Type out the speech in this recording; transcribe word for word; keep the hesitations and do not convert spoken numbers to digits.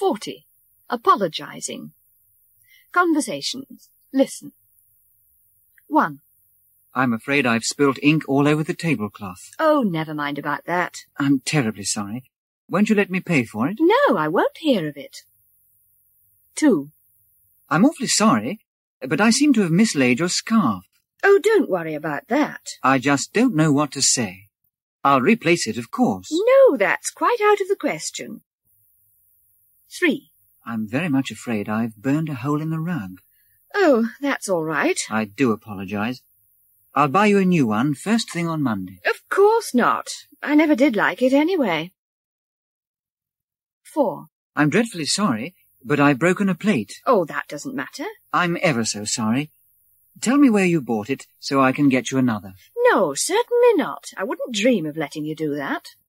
Forty. Apologizing. Conversations. Listen. One. I'm afraid I've spilt ink all over the tablecloth. Oh, never mind about that. I'm terribly sorry. Won't you let me pay for it? No, I won't hear of it. Two. I'm awfully sorry, but I seem to have mislaid your scarf. Oh, don't worry about that. I just don't know what to say. I'll replace it, of course. No, that's quite out of the question. Three. I'm very much afraid I've burned a hole in the rug. Oh, that's all right. I do apologize. I'll buy you a new one first thing on Monday. Of course not. I never did like it anyway. Four. I'm dreadfully sorry, but I've broken a plate. Oh, that doesn't matter. I'm ever so sorry. Tell me where you bought it, so I can get you another. No, certainly not. I wouldn't dream of letting you do that.